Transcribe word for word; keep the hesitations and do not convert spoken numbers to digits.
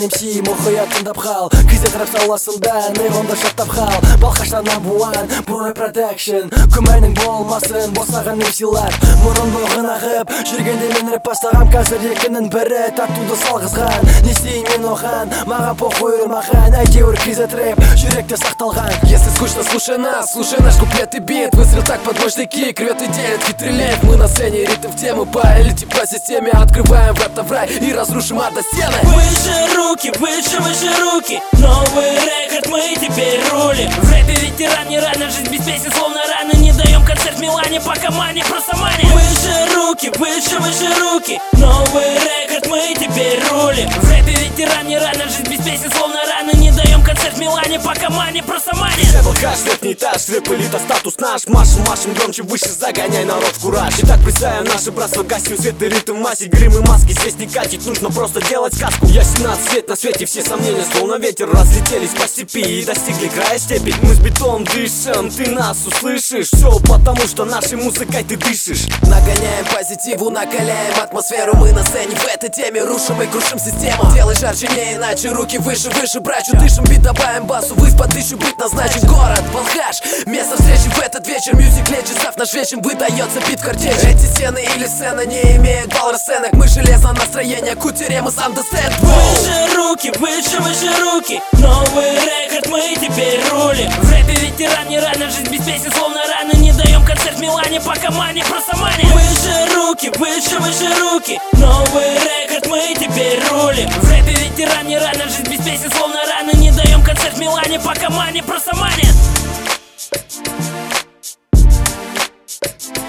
эмси мұқият тыңдап қал. Кезет рэп саласында неғонда шаттап қал. Балқаштан абуан, бурай продакшн. Күмәнің болмасын, босаған эмсилар. Мұрын бұғын ағып, жүргенде мен рэп бастағам. Қазір екінің бірі тартуды салғызған. Не істейін мен оған, маға похуй маған. Әйтеуір кезет рэп, жүректе сақталған. Если скучно, слушай нас, слушай наш куплет и бит. Выстрел так под мощный кик, рвет и делит хитрый лев. Мы на сцене, ритм в тему по элите, по системе. Открываем врата в рай и разрушим ад до стены. Выше руки, выше, выше руки. Новый рекорд, мы теперь рулим. В рэпе ветеран, не рано, жизнь без песен словно раны. Не даем концерт в Милане, по команде просто мани. Выше руки, выше, выше руки. Новый рекорд, мы теперь рулим. В рэпе ветеран, не рано, жизнь без песен словно раны. Не даем концерт в Милане, по команде просто мани. Левел хаш, верхний этаж, рэп элита, статус наш. Машем, машем громче, выше, загоняй народ в кураж. Итак, представим наше братство, гасим свет и ритм масить. Грим и маски здесь не катить, нужно просто делать сказку. Я семнадцать лет на свете, все сомнения словно ветер разлетелись по степи и достигли края степи. Мы с бетоном дышим, ты нас услышишь. Все потому, что нашей музыкой ты дышишь. Нагоняем позитиву, накаляем атмосферу. Мы на сцене в этой теме рушим и крушим систему. Делай жарче, не иначе, руки выше, выше брачу. Дышим, бит, добавим басу, высь под тысячу быть назначен. Город, Балхаш, место встречи в этот вечер. Мьюзик лечит, став наш вечен, выдается бит в картечь. Эти стены или сцена не имеют балл расценок. Мы железно настроение, кутере, мы сам достенд. Выше руки, выше, выше руки. Новый рекорд, мы теперь рулим. В рэпе ветеран, не рано, жизнь без песен словно раны. Не даем концерт в Милане, по команде просто мани. Выше руки, выше, выше руки. Новый рекорд, мы теперь рулим. В рэпе ветеран, не рано, жизнь без песен словно раны. Не даем концерт в Милане, по команде просто мани.